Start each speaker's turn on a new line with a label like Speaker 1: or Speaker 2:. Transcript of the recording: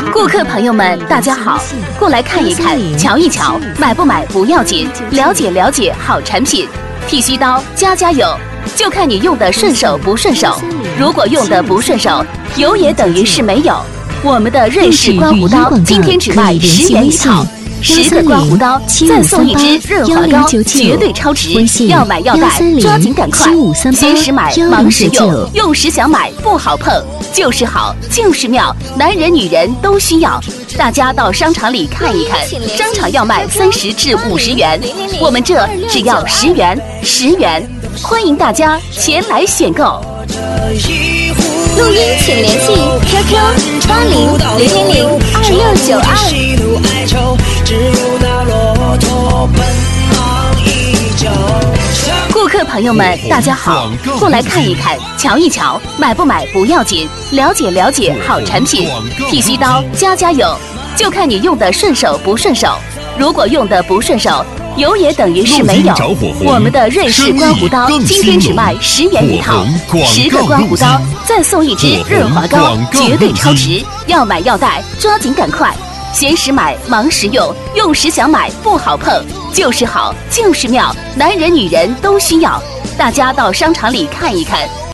Speaker 1: 顾客朋友们，大家好，过来看一看，瞧一瞧，买不买不要紧，了解了解好产品。剃须刀家家有，就看你用的顺手不顺手。如果用的不顺手，有也等于是没有。我们的瑞士刮胡刀今天只卖10元一套。10个刮胡刀，再送一支润滑膏，绝对超值！要买要带，抓紧赶快！闲时买，忙时用，用时想买不好碰，就是好，就是妙，男人女人都需要。大家到商场里看一看，商场要卖30至50元，我们这只要10元，10元，欢迎大家前来选购。
Speaker 2: 录音请联系 QQ8000002692。
Speaker 1: 顾客朋友们，大家好，过来看一看，瞧一瞧，买不买不要紧，了解了解好产品。剃须刀家家有，就看你用的顺手不顺手。如果用的不顺手，有也等于是没有。我们的瑞士刮胡刀今天只卖10元一套，10个刮胡刀，再送一支润滑膏，绝对超值！要买要带，抓紧赶快！闲时买，忙时用，用时想买不好碰，就是好，就是妙，男人女人都需要。大家到商场里看一看。